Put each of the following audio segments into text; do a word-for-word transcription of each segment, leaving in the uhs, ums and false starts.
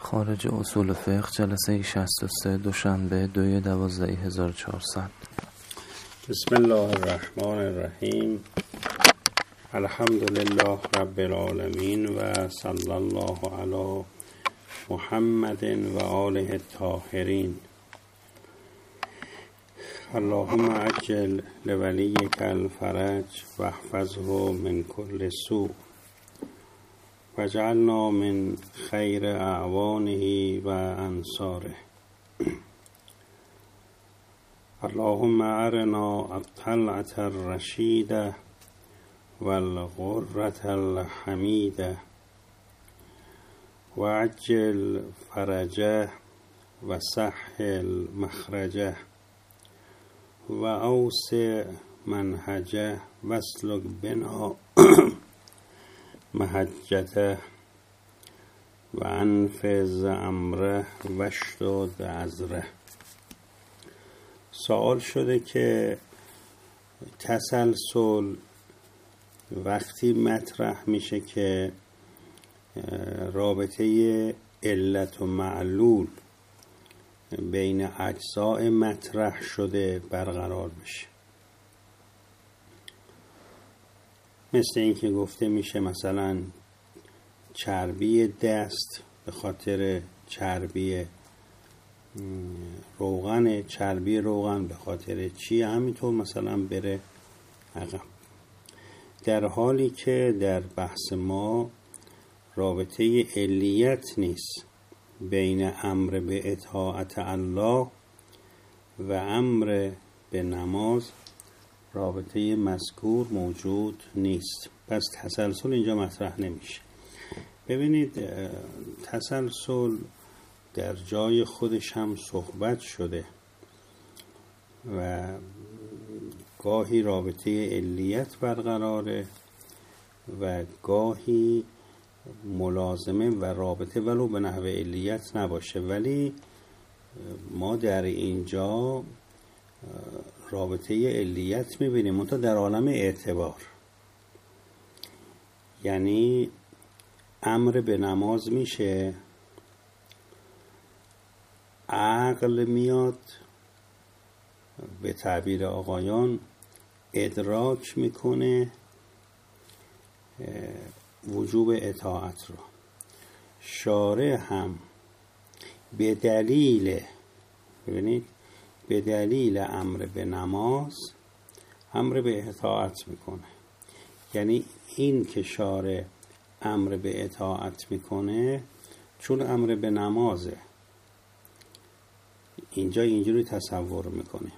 خارج اصول فقه جلسه شصت و سه دوشنبه دوی دوازده هزار و چهارصد. بسم الله الرحمن الرحیم. الحمد لله رب العالمین و صلی الله علی محمد و آله الطاهرین. اللهم عجل لولیک الفرج واحفظه من كل سوء واجعلنا من خیر اعوانه و انصاره. اللهم ارنا الطلعة الرشیده والغرة الحمیده وعجل فرجه و سهل مخرجه و اوسع منهجه واسلک بنا محجته و انفذ امره واشدد ازره. سوال شده که تسلسل وقتی مطرح میشه که رابطه علت و معلول بین اجزاء مطرح شده برقرار بشه. مثل این که گفته میشه مثلا چربی دست به خاطر چربی روغن، چربی روغن به خاطر چی، همینطور مثلا بره عقب. در حالی که در بحث ما رابطه علیت نیست بین امر به اطاعت الله و امر به نماز، رابطه مذکور موجود نیست، پس تسلسل اینجا مطرح نمیشه. ببینید تسلسل در جای خودش هم صحبت شده و گاهی رابطه علیت برقراره و گاهی ملازمه و رابطه ولو به نحو علیت نباشه، ولی ما در اینجا رابطه علیت میبینیم منتها در عالم اعتبار. یعنی امر به نماز میشه، عقل میاد به تعبیر آقایان ادراک میکنه وجوب اطاعت رو. شارع هم به دلیل ببینید به دلیل امر به نماز امر به اطاعت میکنه. یعنی این که شارع امر به اطاعت میکنه چون امر به نمازه، اینجا اینجوری تصور میکنه.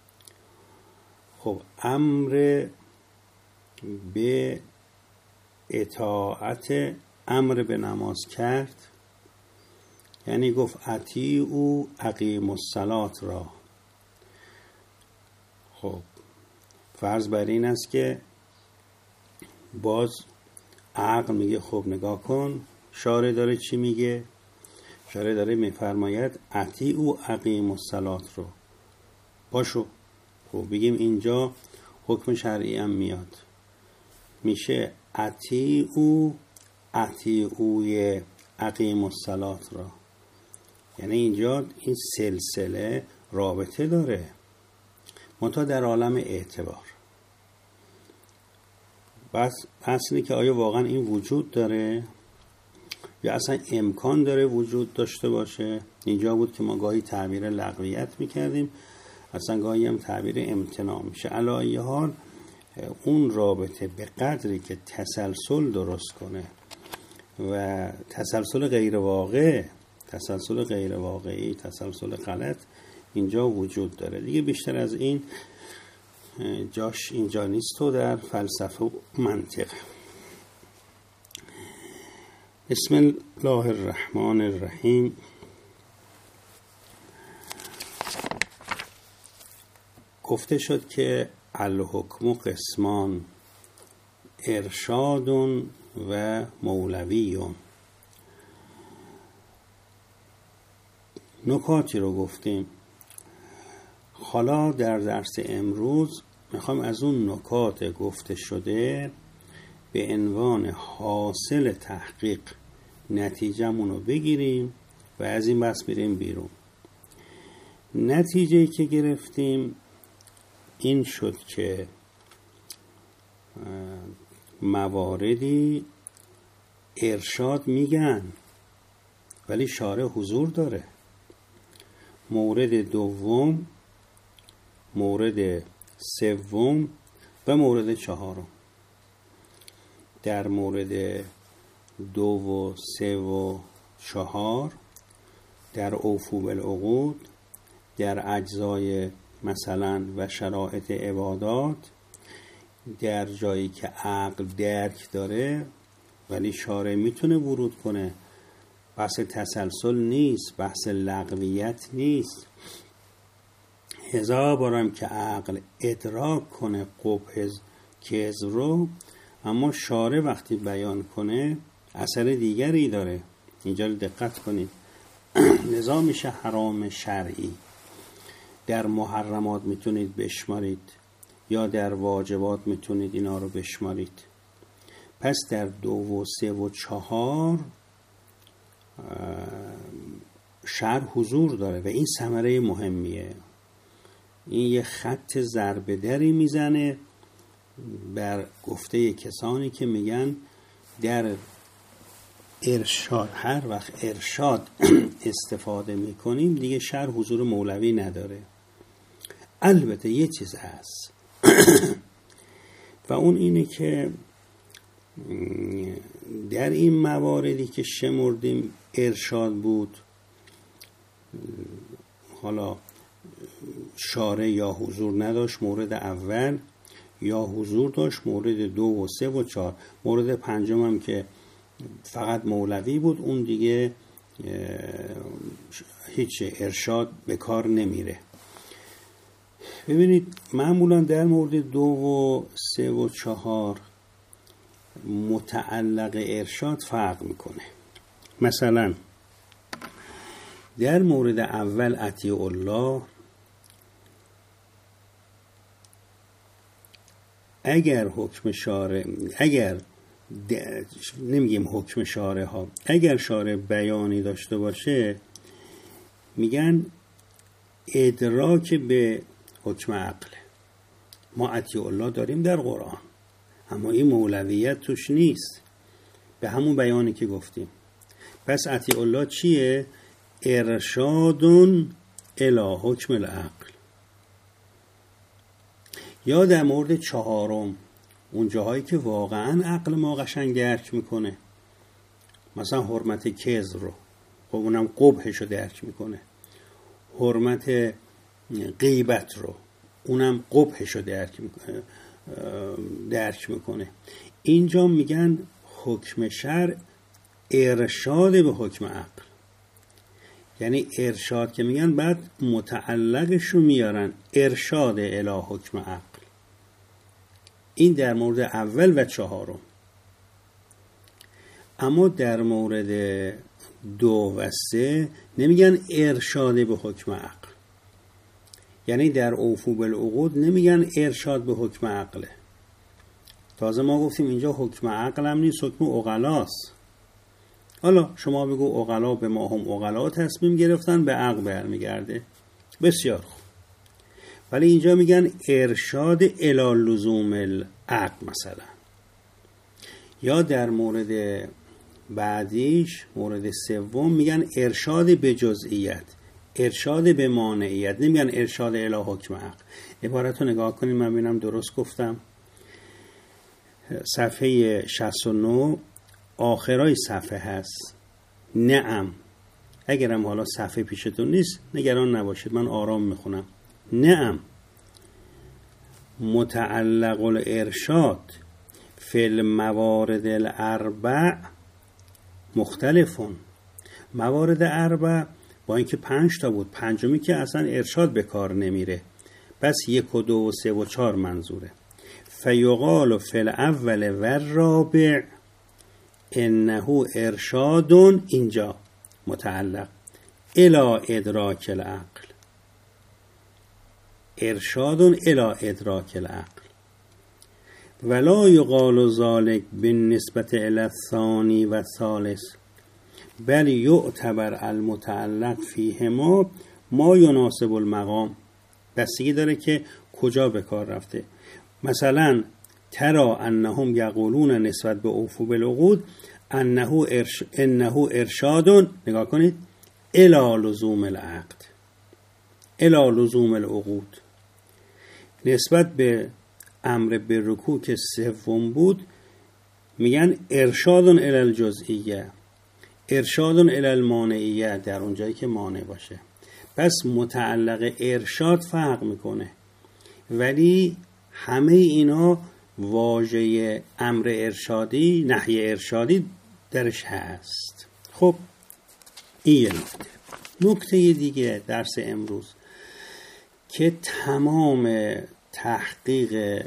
خب امر به اطاعت امر به نماز کرد یعنی گفت اطیعوا اقیموا الصلاة را. خب فرض بر این است که باز عقل میگه خب نگاه کن شارع داره چی میگه؟ شارع داره میفرماید اطیعوا اقیموا الصلاة رو باشو. خب بگیم اینجا حکم شرعی هم میاد، میشه اطیعوا اطیعوی اقیموا الصلاة را. یعنی اینجا این سلسله رابطه داره منتها در عالم اعتبار. بس پس اینه که آیا واقعا این وجود داره یا اصلا امکان داره وجود داشته باشه. اینجا بود که ما گاهی تعبیر لغویت میکردیم، اصلا گاهی هم تعبیر امتناع میشه. علی ای حال اون رابطه به قدری که تسلسل درست کنه و تسلسل غیر واقع، تسلسل غیر واقعی، تسلسل غلط اینجا وجود داره. دیگه بیشتر از این جاش اینجا نیست و در فلسفه و منطق. بسم الله الرحمن الرحیم. گفته شد که الحکم قسمان ارشاد و مولویون. نکاتی رو گفتیم. حالا در درس امروز میخوام از اون نکات گفته شده به عنوان حاصل تحقیق نتیجه‌مون رو بگیریم و از این بحث میریم بیرون. نتیجه که گرفتیم این شد که مواردی ارشاد میگن ولی شارع حضور داره. مورد دوم، مورد سوم و مورد چهارم. در مورد دو و سه و چهار، در اوفوا بالعقود، در اجزای مثلا و شرایط عبادات، در جایی که عقل درک داره ولی شارع میتونه ورود کنه. بحث تسلسل نیست، بحث لغویت نیست. هزار بارم که عقل ادراک کنه قبح کذب رو، اما شارع وقتی بیان کنه اثر دیگری داره. اینجا دقت کنید. لذا میشه حرام شرعی. در محرمات میتونید بشمارید یا در واجبات میتونید اینا رو بشمارید. پس در دو و سه و چهار شرع حضور داره و این ثمره مهمیه. این یه خط ضربه دری میزنه بر گفته کسانی که میگن در ارشاد، هر وقت ارشاد استفاده میکنیم دیگه شرع حضور مولوی نداره. البته یه چیز هست و اون اینه که در این مواردی که شمردیم ارشاد بود، حالا شارع یا حضور نداشت مورد اول، یا حضور داشت مورد دو و سه و چهار. مورد پنجم هم که فقط مولوی بود، اون دیگه هیچ ارشاد به کار نمیره. ببینید معمولا در مورد دو و سه و چهار متعلق ارشاد فرق میکنه. مثلا در مورد اول اطیع الله، اگر حکم شارع، اگر نمیگیم حکم شارع ها، اگر شارع بیانی داشته باشه میگن ادراک به حکم عقل. ما اطیع الله داریم در قرآن، اما این مولویت توش نیست، به همون بیانی که گفتیم. پس اطیع الله چیه؟ ارشادون الی حکم العقل. یا در مورد چهارم، اون جاهایی که واقعا عقل ما قشنگ درک میکنه، مثلا حرمت کذب رو، خب اونم قبحش رو درک میکنه. حرمت غیبت رو، اونم قبحش رو درک میکنه درک میکنه. اینجا میگن حکم شرع ارشاد به حکم عقل. یعنی ارشاد که میگن بعد متعلقش رو میارن ارشاد الی حکم عقل. این در مورد اول و چهارم. اما در مورد دو و سه نمیگن ارشاد به حکم عقل. یعنی در اوفوا بالعقود نمیگن ارشاد به حکم عقله. تازه ما گفتیم اینجا حکم عقل هم نیست، حکم عقلاست. حالا شما بگو عقلا به ما هم عقلا تصمیم گرفتن، به عقل برمیگرده. بسیار خوب. ولی اینجا میگن ارشاد الی لزوم العقل مثلا. یا در مورد بعدیش، مورد سوم، میگن ارشاد به جزئیت، ارشاد به مانعیت. نمیگن ارشاد الی حکم عقل. عبارت رو نگاه کنید، من ببینم درست گفتم. صفحه شصت و نه آخرای صفحه هست. نعم. اگرم حالا صفحه پیشتون نیست نگران نباشید، من آرام میخونم. نعم متعلق الارشاد فی الموارد الاربع مختلفون. موارد اربع با اینکه پنج تا بود، پنجمی که اصلا ارشاد به کار نمیره، بس یک و دو و سه و چهار منظوره. فیقال فی الاول و الرابع انه ارشادون، اینجا متعلق الی ادراک العقل، ارشادون الی ادراک العقل. ولا یقال ذلک بالنسبت الی الثانی و الثالث. بل یعتبر المتعلق فیهما ما یناسب المقام. بستگی داره که کجا به کار رفته. مثلا ترا انهم یقولون نسبت به اوفو بالعقود انه ارش انه ارشاد، نگاه کنید، الی لزوم العقد، الی لزوم العقود. نسبت به امر بالرکوع که سوم بود میگن ارشاد الی الجزئیه، ارشاد الی المانعیه، در اون جایی که مانع باشه. پس متعلق ارشاد فرق میکنه، ولی همه اینا واژه امر ارشادی، نهی ارشادی درش هست. خب این یه نکته. نکته دیگه درس امروز که تمام تحقیق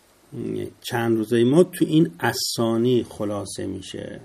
چند روزه ما تو این اسانی خلاصه میشه.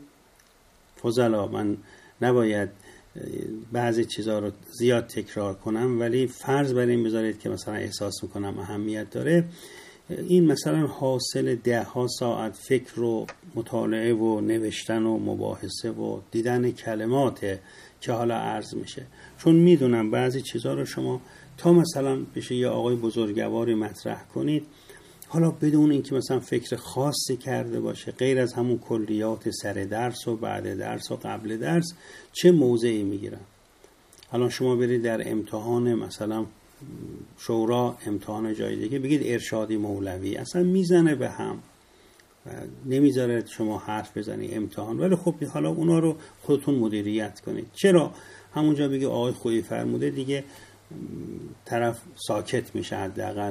فضلا من نباید بعضی چیزها رو زیاد تکرار کنم، ولی فرض بر این بذارید که مثلا احساس میکنم اهمیت داره. این مثلا حاصل ده ها ساعت فکر و مطالعه و نوشتن و مباحثه و دیدن کلمات که حالا عرض میشه، چون میدونم بعضی چیزها رو شما تا مثلا پیش یه آقای بزرگواری مطرح کنید، حالا بدون اینکه مثلا فکر خاصی کرده باشه غیر از همون کلیات سر درس و بعد درس و قبل درس، چه موضعی میگیرن. حالا شما برید در امتحان مثلا شورا، امتحان جای دیگه، بگید ارشادی مولوی، اصلا میزنه به هم، نمیذاره شما حرف بزنی امتحان. ولی خب حالا اونا رو خودتون مدیریت کنید. چرا؟ همونجا بگی آقای خویی فرموده، دیگه طرف ساکت میشه، حداقل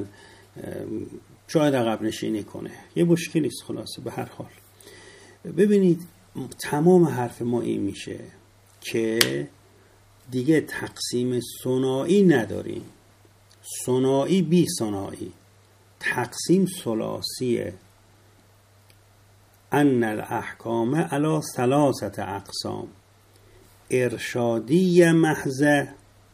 شاید عقب نشینی کنه، یه مشکلی است. خلاصه به هر حال ببینید تمام حرف ما این میشه که دیگه تقسیم ثنایی نداریم، ثنایی بی ثنایی، تقسیم ثلاثیه. ان الاحکام علی ثلاثه اقسام، ارشادی محضه،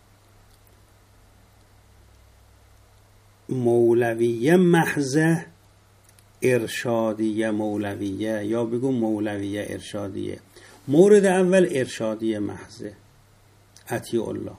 مولویه محضه، ارشادیه مولویه، یا بگو مولویه ارشادیه. مورد اول ارشادیه محضه، اطیع الله،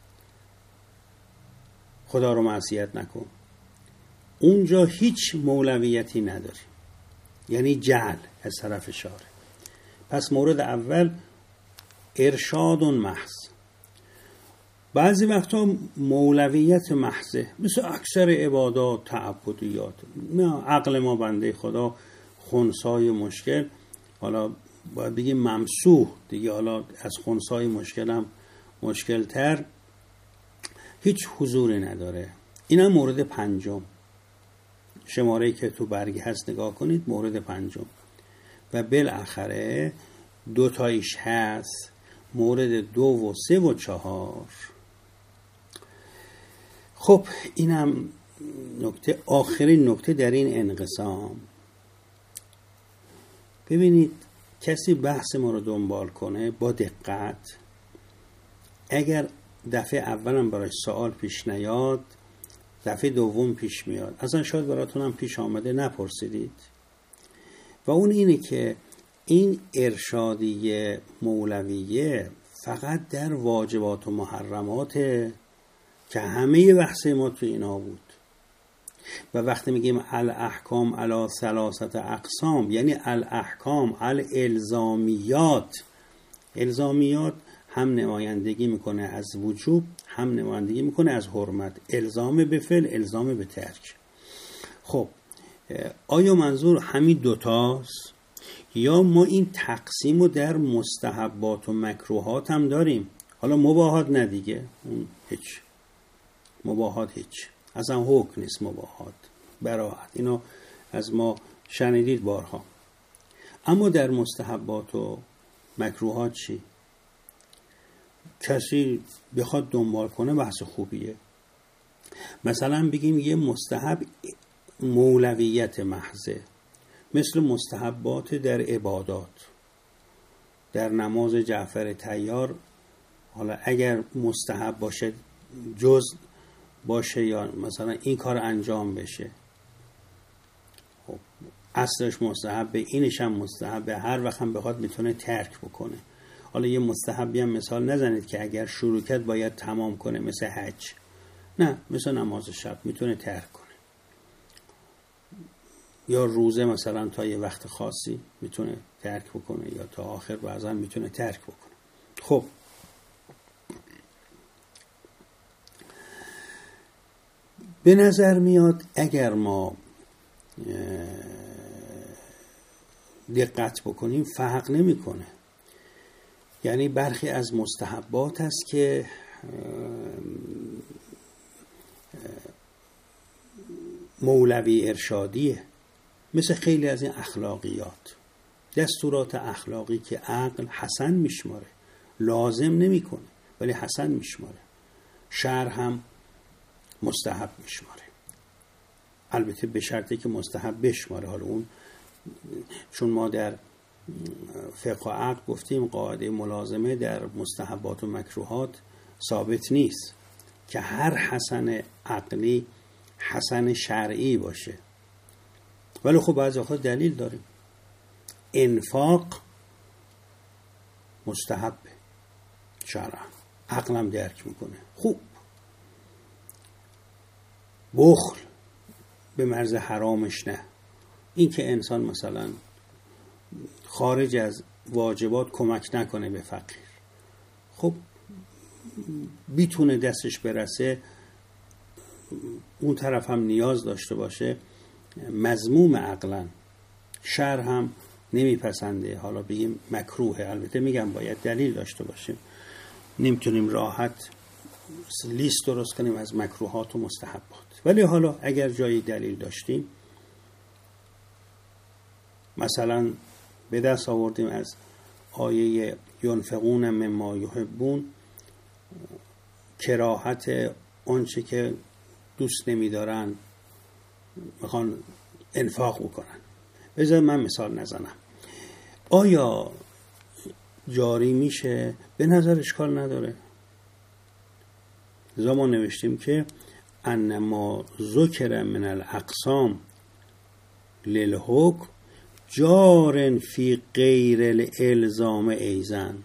خدا رو معصیت نکن. اونجا هیچ مولویتی نداری، یعنی جعل از طرف شارع. پس مورد اول ارشاد محض. بعضی وقتا مولویت محضه، مثل اکثر عبادات تعبدیات، نه عقل ما بنده خدا خنثای مشکل، حالا باید بگیم ممسوح دیگه، حالا از خنثای مشکل هم مشکل تر، هیچ حضوری نداره. این هم مورد پنجم، شماره‌ای که تو برگی هست نگاه کنید، مورد پنجم. و بالاخره دو تایش هست، مورد دو و سه و چهار. خب اینم نکته، آخرین نکته در این انقسام. ببینید کسی بحث ما رو دنبال کنه با دقت، اگر دفعه اولم برای سوال پیش نیاد، دفعه دوم پیش میاد، اصلا شاید براتون هم پیش آمده نپرسیدید. و اون اینه که این ارشادیه مولویه فقط در واجبات و محرمات که همه بحث ما تو اینا بود. و وقتی میگیم الاحکام علی ثلاثه اقسام، یعنی الاحکام الالزامیات، الزامیات هم نمایندگی میکنه از وجوب، هم نمایندگی میکنه از حرمت، الزام به فعل، الزام به ترک. خب آیا منظور همین دوتاست، یا ما این تقسیم رو در مستحبات و مکروهات هم داریم؟ حالا مباحات نه دیگه، اون هیچ، مباحات هیچ، اصلا حکم نیست مباحات، براحت، اینا از ما شنیدید بارها. اما در مستحبات و مکروهات چی؟ کسی بخواد دنبال کنه بحث خوبیه. مثلا بگیم یه مستحب مولویت محضه، مثل مستحبات در عبادات، در نماز جعفر طیار، حالا اگر مستحب باشه جز باشه یا مثلا این کار انجام بشه، خب اصلش مستحبه، اینش هم مستحبه، هر وقت هم بخواد میتونه ترک بکنه. حالا یه مستحبی هم مثال نزنید که اگر شروع کرد باید تمام کنه، مثل حج. نه، مثل نماز شب میتونه ترک کنه، یا روزه مثلا تا یه وقت خاصی میتونه ترک بکنه، یا تا آخر بعضا میتونه ترک بکنه. خب به نظر میاد اگر ما دقت بکنیم فرق نمیکنه. یعنی برخی از مستحبات است که مولوی ارشادیه، مثل خیلی از این اخلاقیات، دستورات اخلاقی که عقل حسن میشماره، لازم نمیکنه ولی حسن میشماره. شرع هم مستحب میشماره، البته به شرطی که مستحب بشماره. حالا اون چون ما در فقه و عقل گفتیم قاعده ملازمه در مستحبات و مکروهات ثابت نیست که هر حسن عقلی حسن شرعی باشه، ولی خب بعضی وقتا دلیل داریم. انفاق مستحبه شرعا، عقلم درک میکنه، خوب. بخل به مرز حرامش نه. این که انسان مثلا خارج از واجبات کمک نکنه به فقیر، خب بیتونه دستش برسه، اون طرف هم نیاز داشته باشه، مذموم عقلا، شرع هم نمیپسنده. حالا بگیم مکروهه، البته میگم باید دلیل داشته باشه، نمیتونیم راحت لیست درست کنیم از مکروهات و مستحبات. ولی حالا اگر جایی دلیل داشتیم، مثلا به دست آوردیم از آیه ینفقون مما یحبون کراهت آنچه که دوست نمیدارن میخوان انفاق بکنن. بذار من مثال نزنم. آیا جاری میشه؟ به نظر اشکال نداره. لذا ما نوشتیم که انما ذکر من الاقسام للحکم جارن فی غیر الالزام ایزن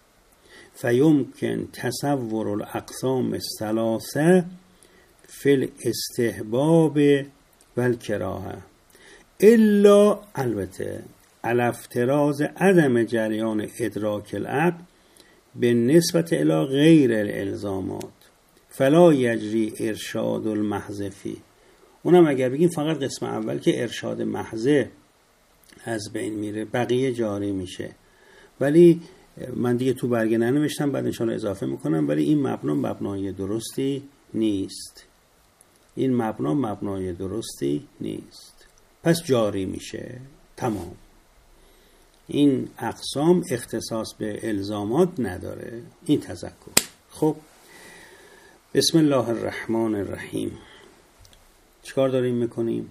فیمکن تصور الاقسام الثلاثه فی الاستحباب والکراهه الا البته علی افتراض عدم جریان ادراک العقل به نسبت الی غیر الالزامات فلا یجری ارشاد المحض فی. اونم اگر بگیم فقط قسم اول که ارشاد محض از بین میره، بقیه جاری میشه. ولی من دیگه تو برگه ننوشتم، بعد انشاءالله اضافه میکنم. ولی این مبنا مبنای درستی نیست، این مبنا مبنای درستی نیست، پس جاری میشه. تمام. این اقسام اختصاص به الزامات نداره، این تذکر. خب بسم الله الرحمن الرحیم. چیکار داریم میکنیم؟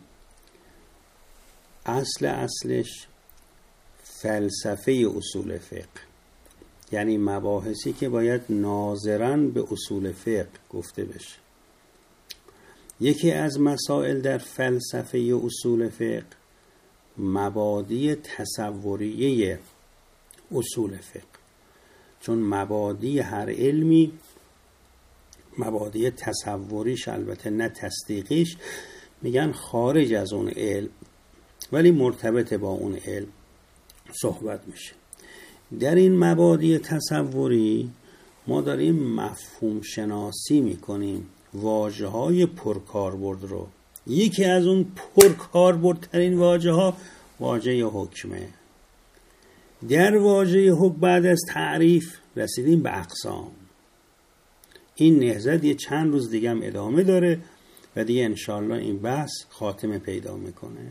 اصل اصلش فلسفه اصول فقه، یعنی مباحثی که باید ناظراً به اصول فقه گفته بشه. یکی از مسائل در فلسفه اصول فقه مبادی تصوریه اصول فقه، چون مبادی هر علمی مبادی تصوریش، البته نه تصدیقیش، میگن خارج از اون علم ولی مرتبط با اون علم صحبت میشه. در این مبادی تصوری ما داریم مفهوم شناسی میکنیم، واژه های پرکاربرد رو. یکی از اون پرکاربردترین واژه ها واژه حکمه. در واژه حکم بعد از تعریف رسیدیم به اقسام. این نهضت یه چند روز دیگه هم ادامه داره و دیگه انشالله این بحث خاتمه پیدا میکنه.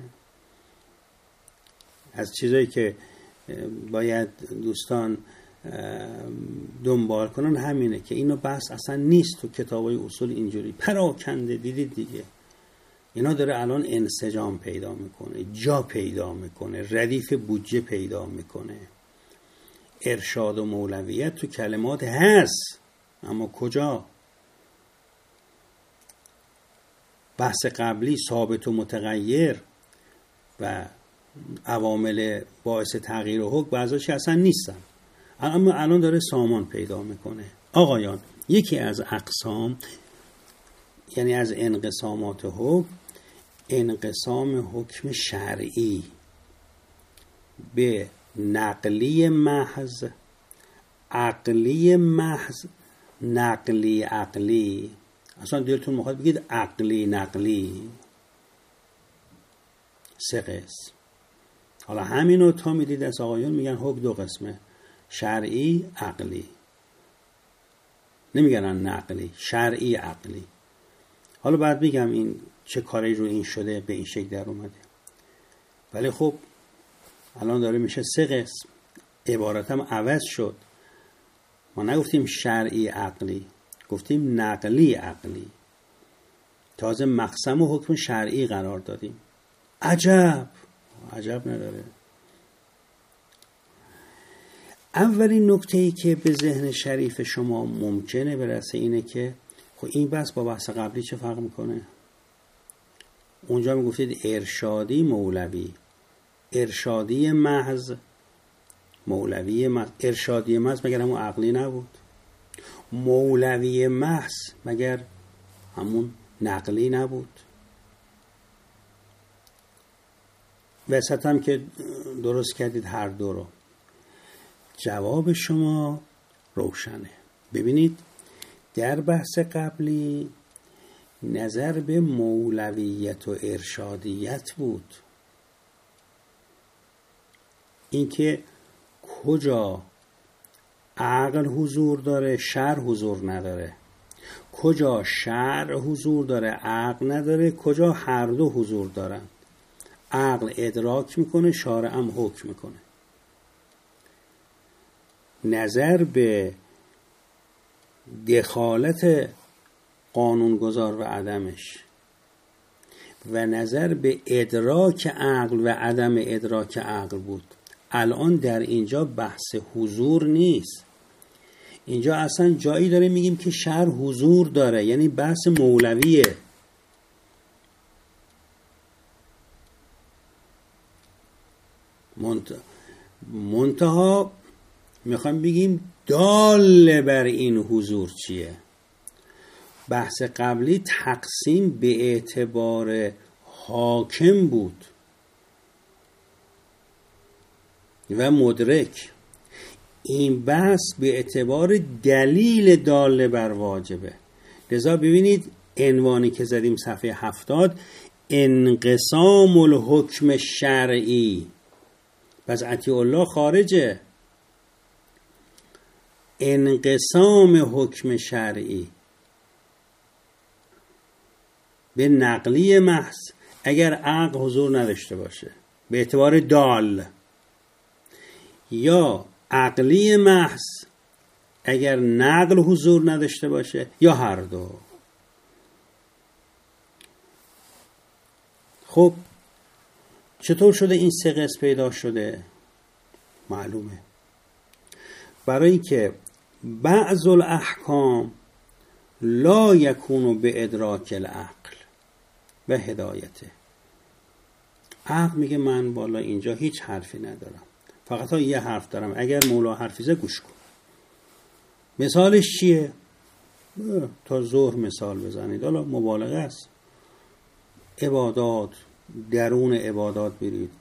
از چیزایی که باید دوستان دنبال کنن همینه که اینو بحث اصلا نیست تو کتابای اصول اینجوری پراکنده. دیدید دیگه اینا داره الان انسجام پیدا میکنه، جا پیدا میکنه، ردیف بودجه پیدا میکنه. ارشاد و مولویت تو کلمات هست، اما کجا؟ بحث قبلی ثابت و متغیر و عوامل باعث تغییر حکم بعضیش اصلا نیستن. اما الان داره سامان پیدا میکنه. آقایان، یکی از اقسام، یعنی از انقسامات حکم، انقسام حکم شرعی به نقلی محض، عقلی محض، نقلی عقلی. اصلا دلتون میخواد بگید عقلی نقلی، سه قسم. حالا همینو تا میدید از آقایون میگن حکم دو قسمه، شرعی عقلی، نمیگن نقلی، شرعی عقلی. حالا بعد میگم این چه کاری رو این شده به این شکل در اومده. ولی خب الان داره میشه سه قسم، عبارتم عوض شد. ما نگفتیم شرعی عقلی، گفتیم نقلی عقلی. تازه مقسم و حکم شرعی قرار دادیم. عجب عجب نداره. اولین نکته‌ای که به ذهن شریف شما ممکنه برسه اینه که خب این بحث با بحث قبلی چه فرق میکنه؟ اونجا میگفتید ارشادی مولوی، ارشادی محض مولوی محض. ارشادی محض مگر همون عقلی نبود؟ مولوی محض مگر همون نقلی نبود؟ وسط هم که درست کردید هر دو رو. جواب شما روشنه. ببینید در بحث قبلی نظر به مولویت و ارشادیت بود، اینکه کجا عقل حضور داره شرع حضور نداره، کجا شرع حضور داره عقل نداره، کجا هر دو حضور دارن. عقل ادراک میکنه، شارع هم حکم میکنه. نظر به دخالت قانونگذار و عدمش و نظر به ادراک عقل و عدم ادراک عقل بود. الان در اینجا بحث حضور نیست. اینجا اصلا جایی داره میگیم که شرع حضور داره، یعنی بحث مولویه. منتها میخوام بگیم دال بر این حضور چیه. بحث قبلی تقسیم به اعتبار حاکم بود و مدرک. این بحث به اعتبار دلیل دال بر واجبه. لذا ببینید عنوانی که زدیم صفحه هفتاد، انقسام الحکم شرعی. پس عطیه الله خارجه. انقسام حکم شرعی به نقلی محض اگر عقل حضور نداشته باشه به اعتبار دال، یا عقلی محض اگر نقل حضور نداشته باشه، یا هر دو. خب چطور شده این سه قسم پیدا شده؟ معلومه. برای که بعض الاحکام لا یکونو به ادراک العقل و هدایته. عقل میگه من بالا اینجا هیچ حرفی ندارم، فقط ها یه حرف دارم، اگر مولا حرفیزه گوش کن. مثالش چیه؟ تا ظهر مثال بزنید، حالا مبالغه است. عبادات، درون عبادات برید،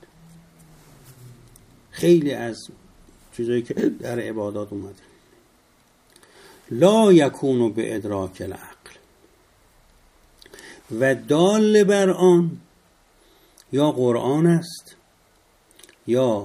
خیلی از چیزایی که در عبادات اومده لا یکونو به ادراک العقل و دال بر آن یا قرآن است، یا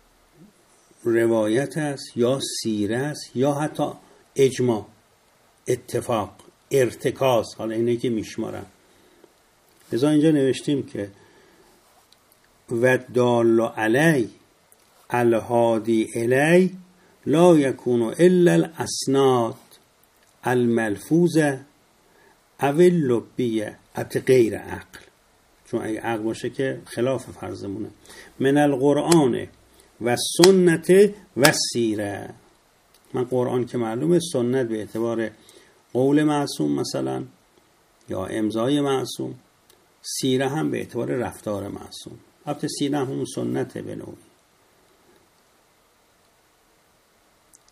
روایت است، یا سیره است، یا حتی اجماع، اتفاق، ارتکاز. حالا اینه که میشمارن. لذا اینجا نوشتیم که و دال علی الهادی الی لا یکونو الا الاسناد الملفوظه او اللبیه ات غیر عقل. چون اگه عقل باشه که خلاف فرضمونه. من القرآن و سنت و سیره. من قرآن که معلومه، سنت به اعتبار قول معصوم مثلا یا امضای معصوم، سیره هم به اعتبار رفتار معصوم. البته سیره هم سنته به نوعی.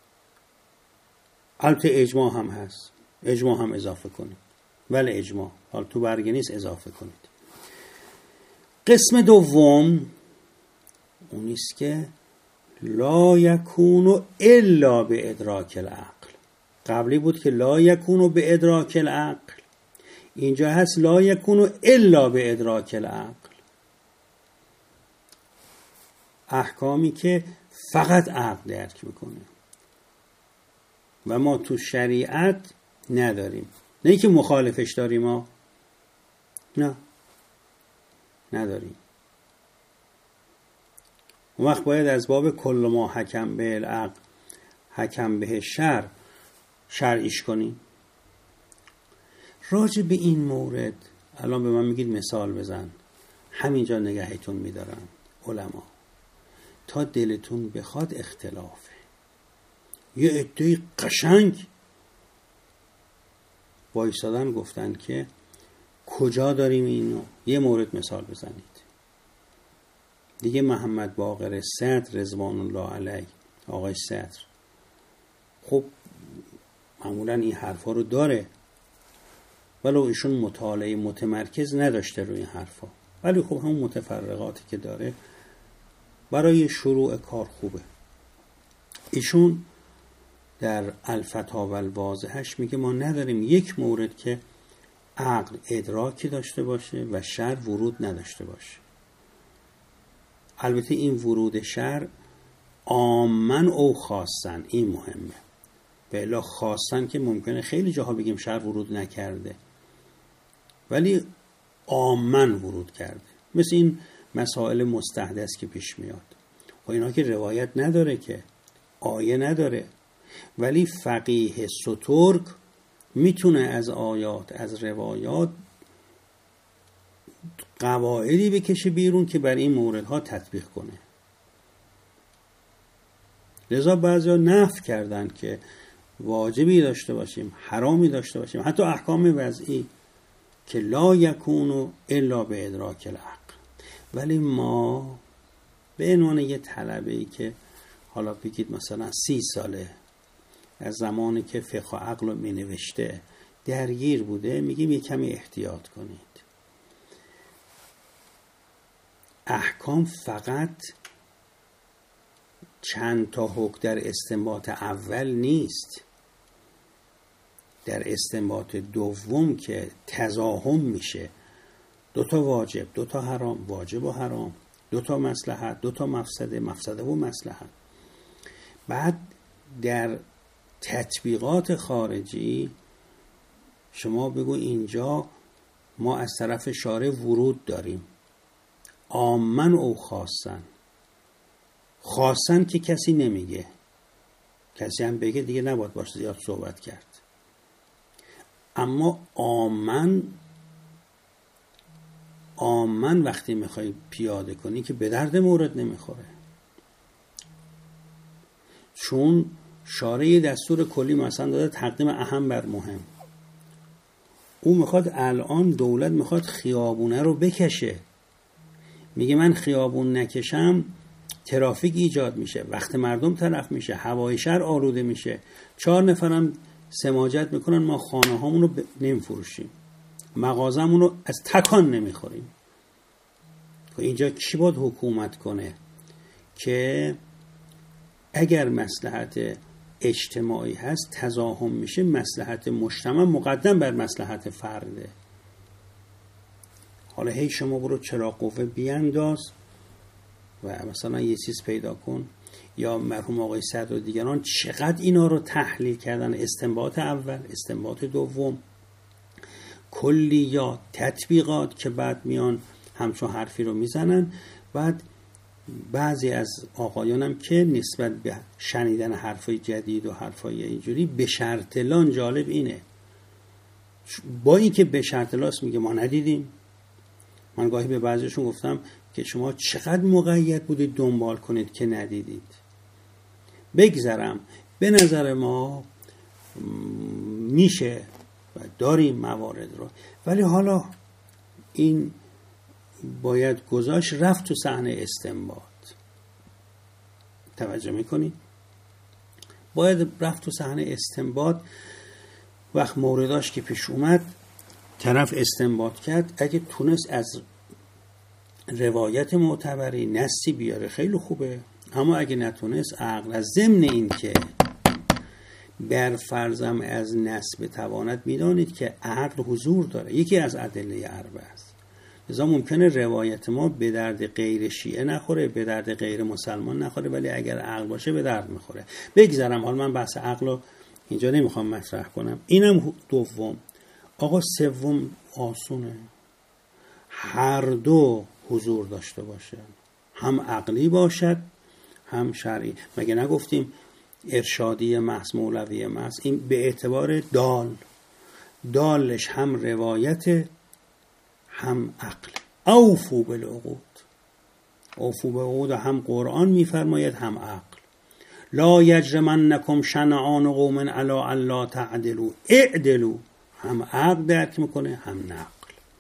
البته اجماع هم هست، اجماع هم اضافه کنید، ولی اجماع حالا تو برگه نیست، اضافه کنید. قسم دوم اونیست که لا یکون الا به ادراک العقل. قبلی بود که لا یکون به ادراک العقل، اینجا هست لا یکون الا به ادراک العقل. احکامی که فقط عقل درک میکنه و ما تو شریعت نداریم. نه که مخالفش داریم، ما نه نداریم. اون وقت باید از باب کل ما حکم به العقل حکم به شرع شرعیش کنیم. راجع به این مورد الان به من میگید مثال بزن، همینجا نگهتون میدارن علما تا دلتون بخواد اختلافه. یه عده‌ای قشنگ وایسادن گفتن که کجا داریم اینو. یه مورد مثال بزنید دیگه. محمد باقر صدر رضوان الله علیه، آقای صدر، خب معمولا این حرفا رو داره، ولو ایشون مطالعه متمرکز نداشته روی این حرفا، ولی خب همون متفرقاتی که داره برای شروع کار خوبه. ایشون در الفتاوی الواضحش میگه ما نداریم یک مورد که عقل ادراکی داشته باشه و شرع ورود نداشته باشه. البته این ورود شرع عامن او خاصن، این مهمه. به الا خاصن که ممکنه خیلی جاها بگیم شرع ورود نکرده، ولی عامن ورود کرده. مثل این مسائل مستحدث که پیش میاد و اینا که روایت نداره، که آیه نداره، ولی فقیه سترگ میتونه از آیات از روایات قواعدی بکشه بیرون که بر این موردها تطبیق کنه. لذا بعضیا نفی کردن که واجبی داشته باشیم، حرامی داشته باشیم، حتی احکام وضعی که لا یکونو الا به ادراک العقل. ولی ما به عنوان یه طلبه‌ای که حالا بگید مثلا سی ساله از زمانی که فقه و عقل رو می نوشته درگیر بوده، میگیم یه کمی احتیاط کنید. احکام فقط چند تا حکم در استنباط اول نیست. در استنباط دوم که تزاحم میشه، دو تا واجب، دو تا حرام، واجب و حرام، دو تا مصلحت، دو تا مفسده، مفسده و مصلحت. بعد در تطبیقات خارجی شما بگو اینجا ما از طرف شارع ورود داریم، عامن او خاصن. خاصن که کسی نمیگه، کسی هم بگه دیگه نباید باشه زیاد صحبت کرد. اما عامن عامن وقتی میخوای پیاده کنی که به درد مورد نمیخوره، چون شارع دستور کلی مثلا داده تقدیم اهم بر مهم. او میخواد الان دولت میخواد خیابونه رو بکشه، میگه من خیابون نکشم ترافیک ایجاد میشه، وقت مردم تلف میشه، هوای شهر آلوده میشه، چهار نفرم سماجت میکنن ما خانه هامون رو ب... نمیفروشیم، مغازمون رو از تکان نمیخوریم. اینجا کی باید حکومت کنه که اگر مصلحت اجتماعی هست تزاحم میشه، مصلحت مجتمع مقدم بر مصلحت فرده. حالا هی شما برو چراغ قوه بیانداز و مثلا یه چیز پیدا کن، یا مرحوم آقای صدر و دیگران چقدر اینا رو تحلیل کردن، استنباط اول، استنباط دوم، کلیات، تطبیقات، که بعد میان همچون حرفی رو میزنن. بعد بعضی از آقایانم که نسبت به شنیدن حرفای جدید و حرفای اینجوری به شرط لان، جالب اینه با این که به شرط لاست میگه ما ندیدیم. من گاهی به بعضیشون گفتم که شما چقدر مقید بودید دنبال کنید که ندیدید. بگذرم، به نظر ما میشه و داریم موارد رو، ولی حالا این باید گذاشت رفت تو صحنه استنباط. توجه میکنید؟ باید رفت تو صحنه استنباط. وقت مورداش که پیش اومد طرف استنباط کرد، اگه تونست از روایت معتبری نصی بیاره خیلی خوبه، اما اگه نتونست عقل از ضمن این که بر فرضم از نص بتواند، میدانید که عقل حضور داره، یکی از ادله اربعه است. لذا ممکنه روایت ما به درد غیر شیعه نخوره، به درد غیر مسلمان نخوره، ولی اگر عقل باشه به درد میخوره. بگذارم، حالا من بحث عقل رو اینجا نمیخوام مطرح کنم. اینم دوم. آقا سوم آسونه، هر دو حضور داشته باشه، هم عقلی باشد هم شرعی. مگه نگفتیم ارشادی محض مولوی محض؟ این به اعتبار دال، دالش هم روایت هم عقل. اوفو بالعقود، اوفو بالعقود هم قرآن میفرماید هم عقل. لا یجرمنکم شنآن قوم علی الا تعدلوا اعدلوا، هم عقل درک میکنه هم نقل.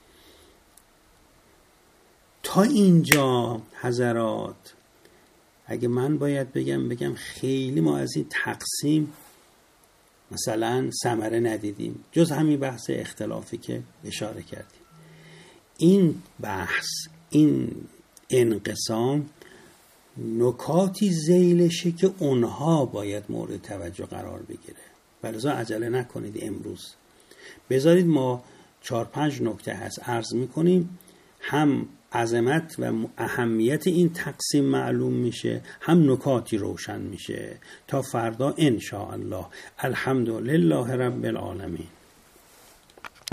تا اینجا حضرات اگه من باید بگم بگم خیلی ما از این تقسیم مثلا ثمره ندیدیم، جز همین بحث اختلافی که اشاره کردیم. این بحث، این انقسام نکاتی ذیلشه که اونها باید مورد توجه قرار بگیره. ولذا عجله نکنید، امروز بذارید ما چهار پنج نکته هست عرض میکنیم، هم عظمت و اهمیت این تقسیم معلوم میشه، هم نکاتی روشن میشه، تا فردا ان شاء الله. الحمدلله رب العالمین.